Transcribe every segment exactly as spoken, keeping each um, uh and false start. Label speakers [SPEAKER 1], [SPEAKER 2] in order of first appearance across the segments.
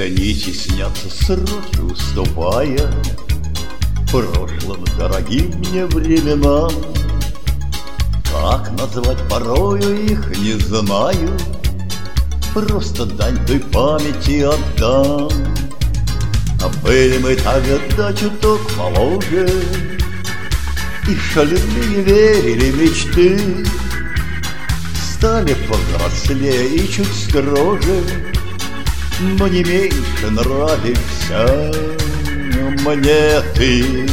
[SPEAKER 1] Да нити снятся сроки, уступая прошлым дорогим мне временам. Как назвать порою их, не знаю, просто дань той памяти отдам. А были мы тогда чуток моложе и шальные верили мечты. Стали повзрослее и чуть строже, но не меньше нравишься мне ты.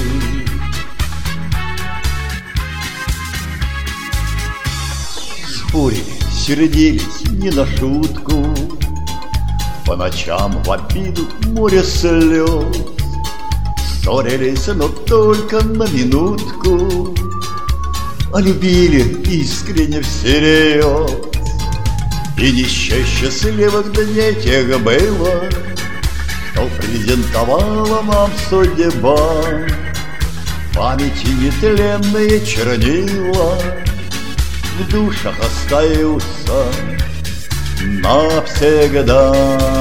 [SPEAKER 1] Спорили, сердились не на шутку, по ночам в обиду море слез. Ссорились, но только на минутку, а любили искренне всерьез. И не счастливых дней тех было, что презентовала нам судьба. В памяти нетленные чернила в душах остаются навсегда.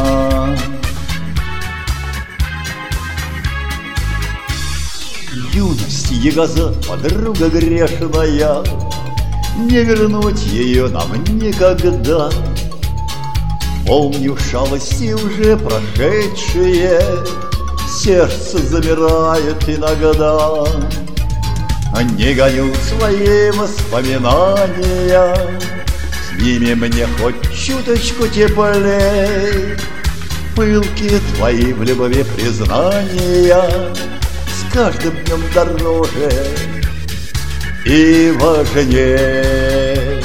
[SPEAKER 1] Юность ягоза, подруга грешная, не вернуть ее нам никогда. Помню шалости уже прошедшие, сердце замирает иногда. Не гоню свои воспоминания, с ними мне хоть чуточку теплей. Пылкие твои в любви признания с каждым днем дороже и важнее.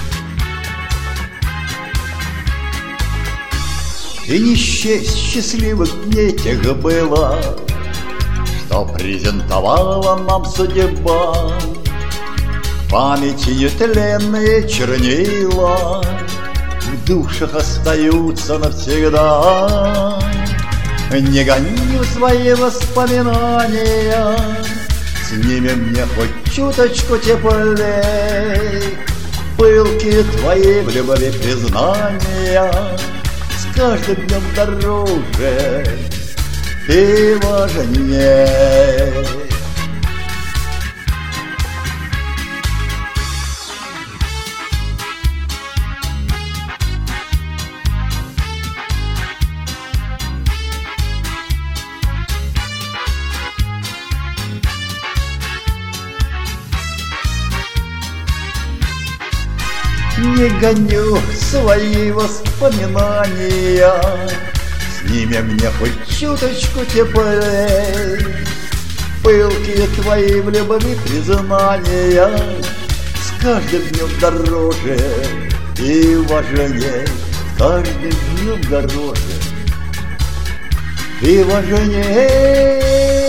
[SPEAKER 1] И не счесть счастливых дней тех было, что презентовала нам судьба. В памяти нетленные чернила в душах остаются навсегда. Не гоню свои воспоминания, с ними мне хоть чуточку теплей. Пылкие твои в любви признания с каждым днем дороже и важнее. Не гоню свои воспоминания, с ними мне хоть чуточку теплей. Пылкие твои в любви признания с каждым днем дороже и важнее. С каждым днем дороже и важнее.